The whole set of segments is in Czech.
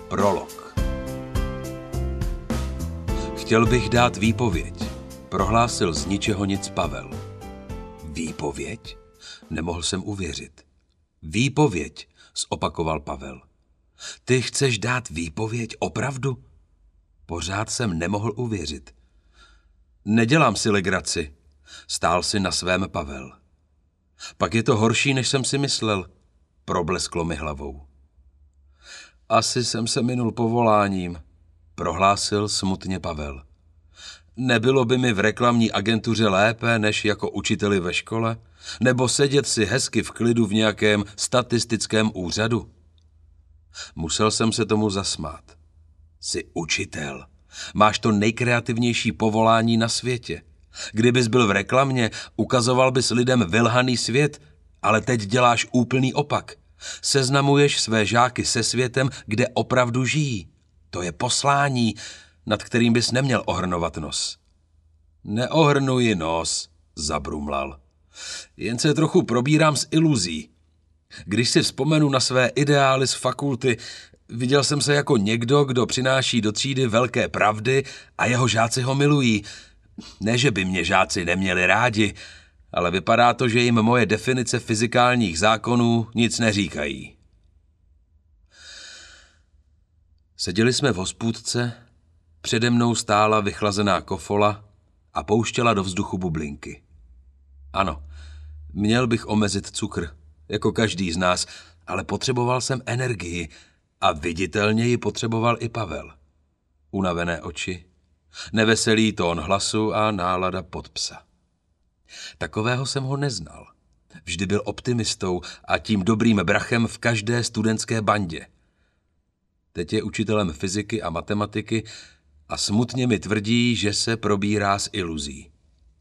Prolog. Chtěl bych dát výpověď, prohlásil z ničeho nic Pavel. Výpověď? Nemohl jsem uvěřit. Výpověď, zopakoval Pavel. Ty chceš dát výpověď, opravdu? Pořád jsem nemohl uvěřit. Nedělám si legraci, stál si na svém Pavel. Pak je to horší, než jsem si myslel, problesklo mi hlavou. Asi jsem se minul povoláním, prohlásil smutně Pavel. Nebylo by mi v reklamní agentuře lépe, než jako učiteli ve škole? Nebo sedět si hezky v klidu v nějakém statistickém úřadu? Musel jsem se tomu zasmát. Jsi učitel. Máš to nejkreativnější povolání na světě. Kdybys byl v reklamě, ukazoval bys lidem vylhaný svět, ale teď děláš úplný opak. Seznamuješ své žáky se světem, kde opravdu žijí. To je poslání, nad kterým bys neměl ohrnovat nos. Neohrnuji nos, zabrumlal. Jen se trochu probírám s iluzí. Když si vzpomenu na své ideály z fakulty, viděl jsem se jako někdo, kdo přináší do třídy velké pravdy a jeho žáci ho milují. Ne, že by mě žáci neměli rádi, ale vypadá to, že jim moje definice fyzikálních zákonů nic neříkají. Seděli jsme v hospůdce, přede mnou stála vychlazená kofola a pouštěla do vzduchu bublinky. Ano, měl bych omezit cukr, jako každý z nás, ale potřeboval jsem energii a viditelně ji potřeboval i Pavel. Unavené oči, neveselý tón hlasu a nálada pod psa. Takového jsem ho neznal. Vždy byl optimistou a tím dobrým brachem v každé studentské bandě. Teď je učitelem fyziky a matematiky a smutně mi tvrdí, že se probírá s iluzí.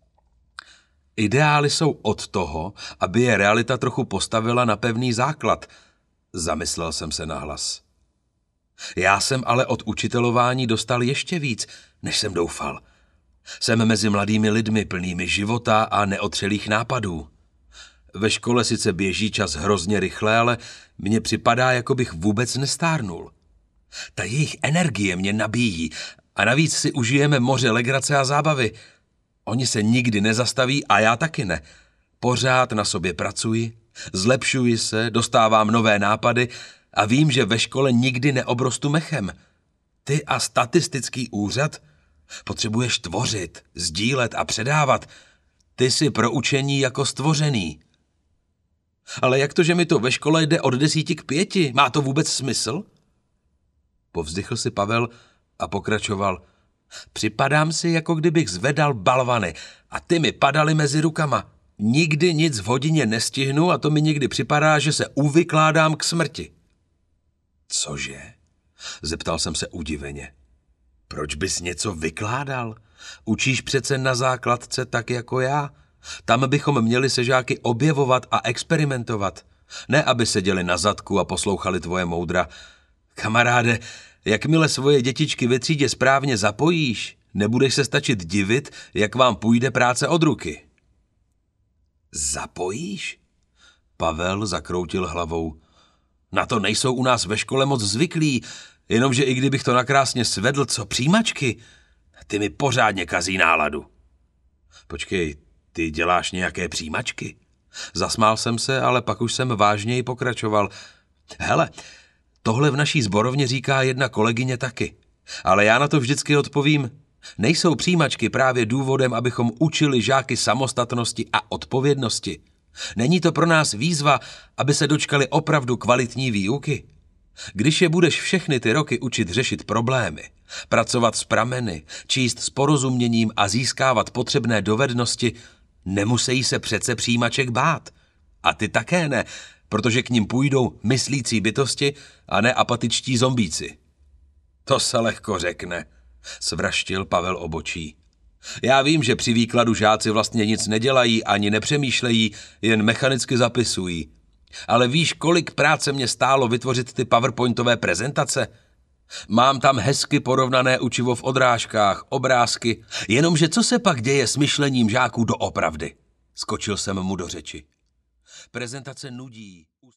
Ideály jsou od toho, aby je realita trochu postavila na pevný základ, zamyslel jsem se nahlas. Já jsem ale od učitelování dostal ještě víc, než jsem doufal. Jsem mezi mladými lidmi plnými života a neotřelých nápadů. Ve škole sice běží čas hrozně rychle, ale mně připadá, jako bych vůbec nestárnul. Ta jejich energie mě nabíjí a navíc si užijeme moře legrace a zábavy. Oni se nikdy nezastaví a já taky ne. Pořád na sobě pracuji, zlepšuji se, dostávám nové nápady a vím, že ve škole nikdy neobrostu mechem. Ty a statistický úřad potřebuješ tvořit, sdílet a předávat. Ty jsi pro učení jako stvořený. Ale jak to, že mi to ve škole jde od 10 k 5? Má to vůbec smysl? Povzdychl si Pavel a pokračoval. Připadám si, jako kdybych zvedal balvany a ty mi padaly mezi rukama. Nikdy nic v hodině nestihnu a to mi někdy připadá, že se uvykládám k smrti. Cože? Zeptal jsem se udiveně. Proč bys něco vykládal? Učíš přece na základce tak jako já. Tam bychom měli se žáky objevovat a experimentovat. Ne, aby seděli na zadku a poslouchali tvoje moudra. Kamaráde, jakmile svoje dětičky ve třídě správně zapojíš, nebudeš se stačit divit, jak vám půjde práce od ruky. Zapojíš? Pavel zakroutil hlavou. Na to nejsou u nás ve škole moc zvyklí, jenomže i kdybych to nakrásně svedl, co přijímačky, ty mi pořádně kazí náladu. Počkej, ty děláš nějaké přijímačky? Zasmál jsem se, ale pak už jsem vážněji pokračoval. Hele, tohle v naší sborovně říká jedna kolegyně taky. Ale já na to vždycky odpovím, nejsou přijímačky právě důvodem, abychom učili žáky samostatnosti a odpovědnosti. Není to pro nás výzva, aby se dočkali opravdu kvalitní výuky? Když je budeš všechny ty roky učit řešit problémy, pracovat s prameny, číst s porozuměním a získávat potřebné dovednosti, nemusí se přece přijímaček bát. A ty také ne, protože k nim půjdou myslící bytosti a ne apatičtí zombíci. To se lehko řekne, svraštil Pavel obočí. Já vím, že při výkladu žáci vlastně nic nedělají ani nepřemýšlejí, jen mechanicky zapisují. Ale víš, kolik práce mě stálo vytvořit ty PowerPointové prezentace? Mám tam hezky porovnané učivo v odrážkách, obrázky, jenomže co se pak děje s myšlením žáků doopravdy? Skočil jsem mu do řeči. Prezentace nudí.